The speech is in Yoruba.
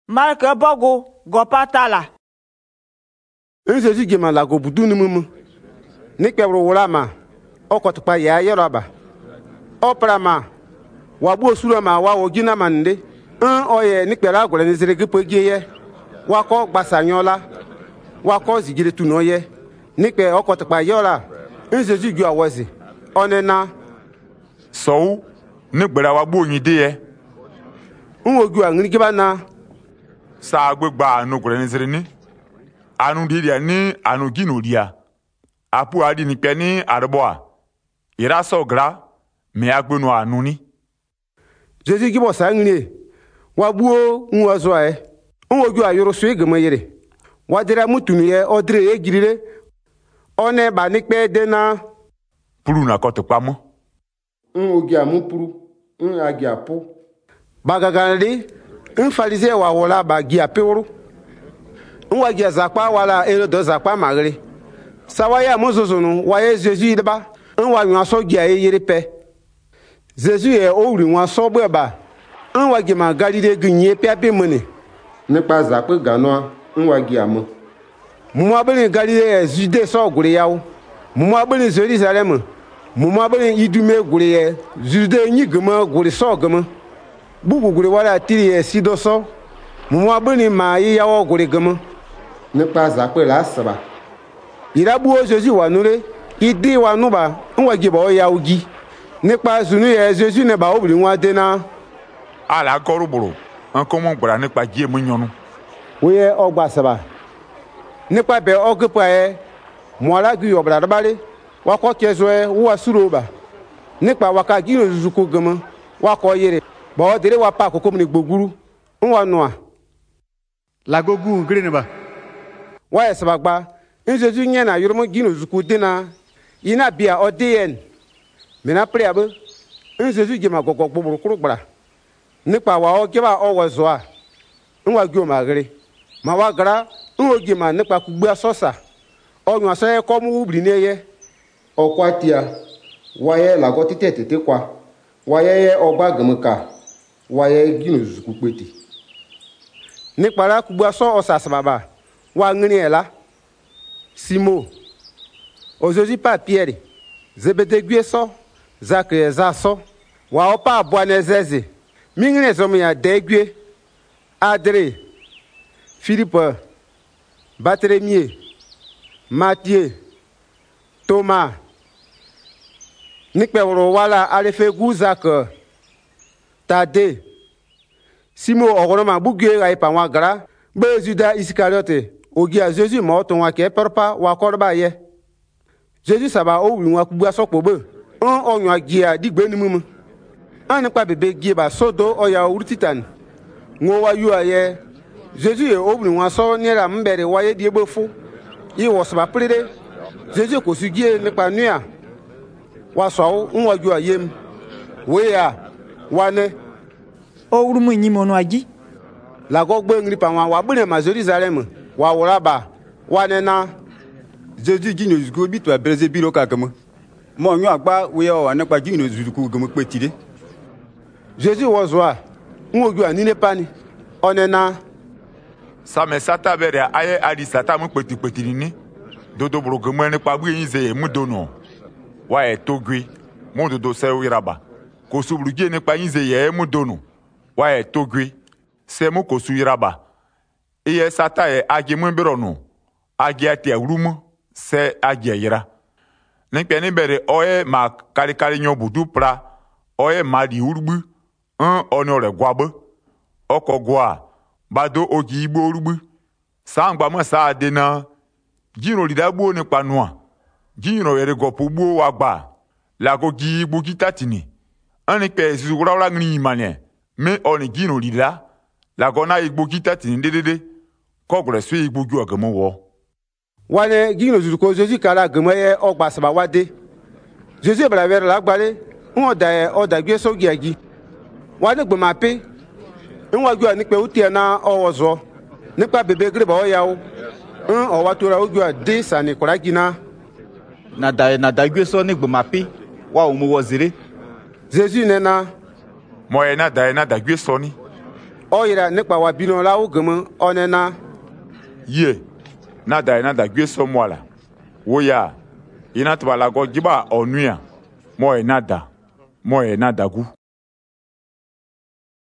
Marque bogo gopatala. Nzezu gima la go budu ni mumu. Ni kpebru wulama. Okotpa ya yeroba. Oprama. Wabu osurama wa ogina mande. Oye ni kpera agore ni zere gipo giye. Wako gbasanyola. Wako zigire tunoye. Ni kpe okotpa yora. Nzezu gwa wazi. Onena. So ni gbera wabu onyide ye. Nwogu angri gibana. Sa agbegba anu gore ni zere ni. Anu diria ni anu gino dia. Apu adi ni pe ni arboa. Ira so gra me agbenu anu ni. Jesu gibo sangni. Wabuo nwazo ae. Nwogu ayoro so egeme yere. Wadira mutunu ye odre egirire. One ba ni pe de na Puru na kotokpa mo. Nwogu amu puru. Agi apu. Bagagandi. Nfalize wa wola ba gi apewuru. Nwagia zakpa wala elodo zakpa magre. Sawaya mozozonu waye Jesu idba. Nwa so gi ayere pe. Jesu ye owri nwa so gbeba. Nwagi ma galide ginye pe abemene. Nípa zakpe ganoa nwagi amu. Mumu abeni galide ye Jude so gure yawo. Mumu abeni Jerusalem. Mumu abeni idume gure ye Jude nyi gema gure so gema. Bubu gure wala tiri ye sido so. Mumu abeni ma yi yawo gure gema. Nípa zakpe la saba. Irabu Jesu wa nure. Idi wa nuba. Nwagi ba o yawo gi. Nípa zunu ye Jesu ne ba obri nwa de na. Ala goruburu. Anko mo gbara nípa gie mo nyonu. Oye ogba saba. Nípa be ogepa ye. Mwala gi obra dabale. Wako kezo e wa suroba. Nípa waka gi no zuzuko gema. Wako yere. Ba o dere wa pa kokko ni gboguru. Nwa noa. La gogu grene ba. Wa esabagba. Njesu nye na yoromo gi no zuko dina. Ina bia odien. Mena priabe. Njesu gi ma gogo gboburu kurugbara. Nípa wa o geba o wazoa. Nwa gi o magre. Ma wa gra nwogi ma nípa kugbe asosa. Onyu aso ko mu ubri neye. Okwatia. Waye la go tete kwa. Waye ogba gmuka. Waye gi no zuku peti. Nípa ra kugbe aso osasa baba. Wa ngri ela. Simo. Ozozi pa Pierre. Zebede gwie so. Zakre za so. Wa opa abua nezeze. Mingine zomi ya degwe. Adre. Philippe. Barthélemy. Matthieu. Thomas. Nikpe woro wala alefe guzak. Tade. Simo ogoroma bugwe ga ipa gara. Be Juda Iscariote. Ogi a Jésus ma oton wa ke perpa wa korba ye. Jésus saba o wi wa kugba sokpo be. Onyu agia digbe ni mumu. An pa bebe gie ba sodo oya urtitan. Ngo wa yu aye. Jésus e obri wa so niera mbere wa ye die befu. Yi wo saba prede. Jésus ko su gie nípa nua. Wa so nwa yu ayem. We ya wane O urumu nyimono aji. la gogbe ngri pa wa bune ma Jerusalem wa woraba wane na Jésus gi no zugo bi to abreze biro ka gama. Mo nyu agba we o wa nípa gi no zugo gama petide. Jésus wozwa nwogu anine pani onena Same sata bere aye adi sata mu peti ni. Dodo brogemo nípa bu yin ze mu dono. Wa e togwe. Mo dodo se wiraba. Ko subrugie nípa yin ze ye mu dono. Wa e togwe. Se mu ko su wiraba. Iye sata e agi mu bero no. Agi ati awrumu se agi yira. Nípa ni bere oye ma kali nyo budu pra. Oye ma di urugbu. Onore gwabe. Oko gwa. Bado ogi igbo urugbu. Sangba mo sa adena. Jino lidagbo nípa noa. Jino ere gopu gbo wagba. Lago gi igbo gitatini. Nípa zugura ngni imane. Me oni jino lida. Lago na igbo gitatini dedede. Kogre su igbo gi ogemo wo. wane gino zuko Jésus kala gmaye ogba saba wade. Jésus bra ver la gbale. O da gbe so gi agi. Wane gbe ma pe. Nwa gwa ni pe utie na owozo. Nípa bebe gre ba o yawo. O wa tora o gwa de sani kora gina. Na da gwe so ni gbo mapi wa o mo wozire. Jésus nena Mo e na da gwe so ni. Oyira nekpa wa bino la wo geme onena. Ye. Nada gwe so mwala. Woya. Ina tubala go jiba onuya. Mo e nada gu.